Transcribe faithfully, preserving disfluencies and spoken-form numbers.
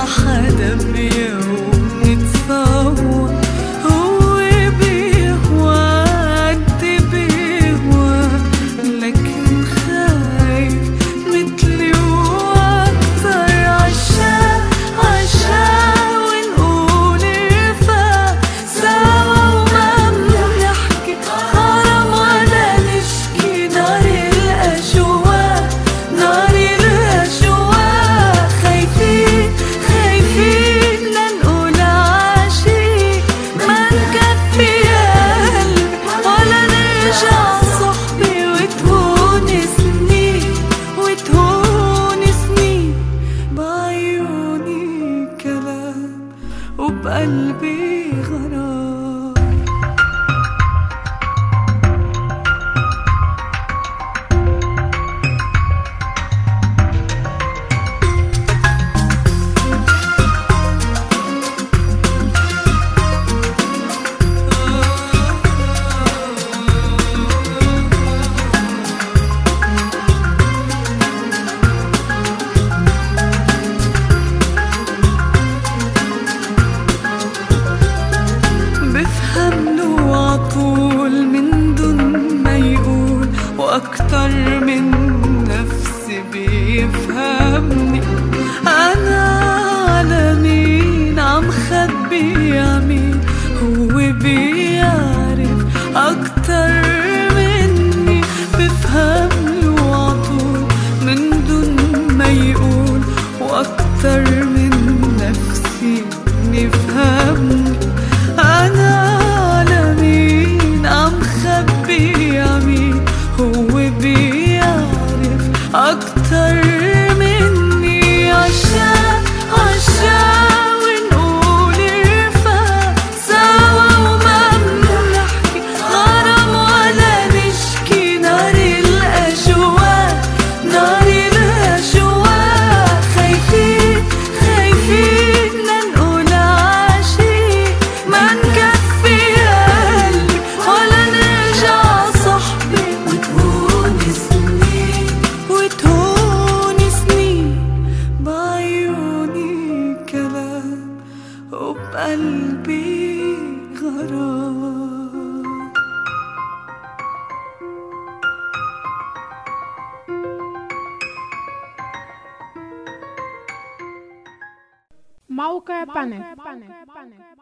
حدا بيوم يتصور هو بيهوى قد بيهوى، لكن خايف متلي واكتر. عشاق عشاق ونقول رفاق سوا وما بنحكي حرام ولا نشكي. نار الأشواق نار الأشواق، خايفين خايفين لنقول عاشق ما نكفي قلبي ولا نرجع صحبي. وتهون سنين وتهون سنين بعيوني كلام وبقلبي غرام. بفهم له عطول من دون ما يقول، واكتر من نفسي بيفهمني. انا على مين عم خبي عمين، هو بيعرف اكتر مني. بفهم له عطول من دون ما يقول، واكتر من نفسي بيفهمني. أنا على مين عم خبي عمين، هو بيعرف أكتر مني. عشاق عشاق ونقول رفاق سوا وما بنحكي غرام ولا نشكي. نار الأشواق نار الأشواق، خايفين خايفين لنقول عاشق ما نكفي قلبي ولا نرجع صحبي. وتهون سنين وتهون سنين بعيوني كلام وبقلبي غرام. موقع بانك.